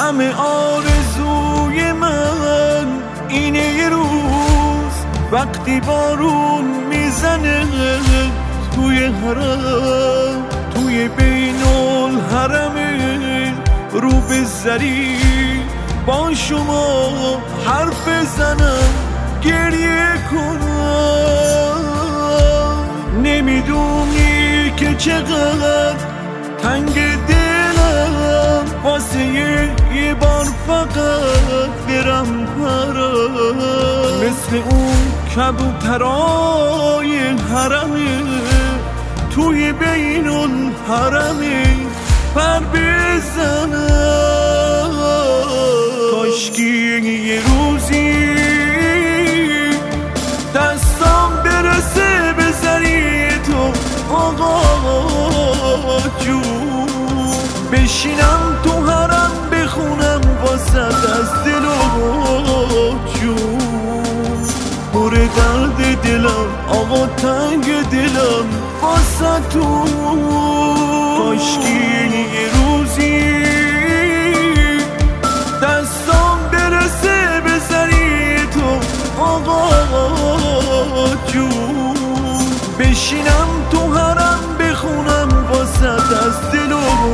همه آرزوی من اینه یه روز وقتی بارون میزنه توی حرم، توی بین الحرم رو به زری با شما حرف بزنم گریه کنم. نمیدونی که چقدر تنگ دلم واسه یه بار فقط برم حرم، مثل اون کبوترای حرمه توی بین الحرم پر بزنم. کاشکی یه روزی دستم برسه به زری تو آقا جون، بشینم تو حرم بخونم واسط از دل و جون. پر درد دلم آقا تنگ دلم واسطون. کاشکی یه روزی دستم برسه به زری تو آقا جون، بشینم تو حرم بخونم واسط از دل و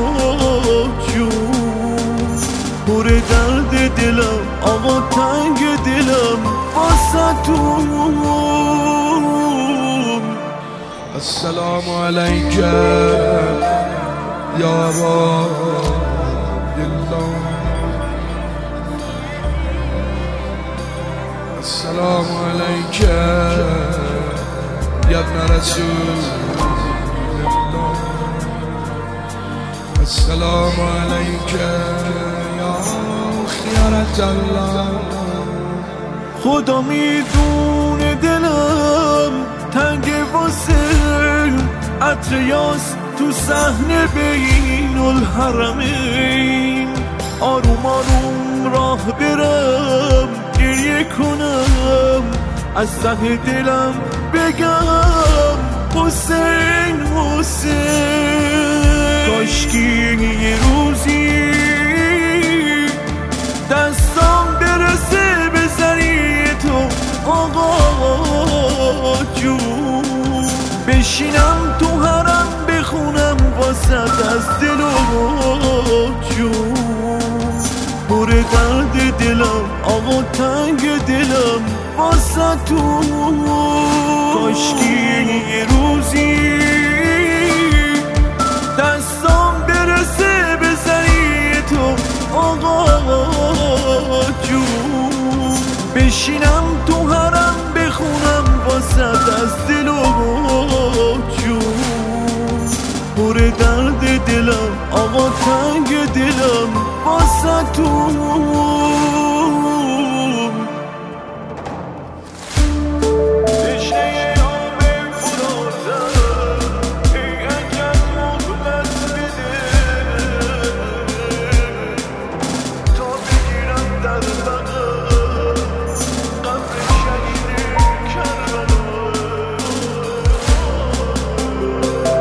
جون. پر درد دلم آقا تنگ دلم واسطون. السلام علیک یا ابا الله، السلام علیک یا ابن رسول الله، السلام علیک یا خیانت الله. خدا میدونه دلم تنگ واسه عطر یاس تو صحنه بین الحرمین. آروم آروم راه برم گریه کنم، از ته دلم بگم حسین حسین. کاشکی یه روزی دستم برسه به زری تو آقا جون، بشینم تو حرم بخونم واسط از دل و جون. پر درد دلم آقا تنگ دلم واسطون. کاشکی یه روزی دستم برسه به زری تو آقا جون، بشینم تو حرم بخونم واسط از دل و جون. پر درد دلم آقا تنگ دلم واسطون.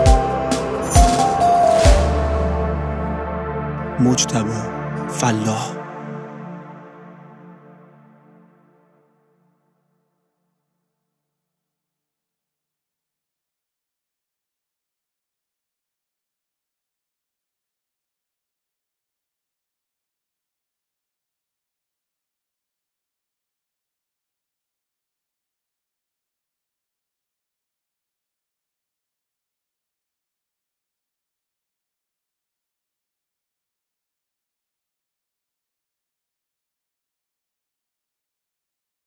مجتبی فلاح.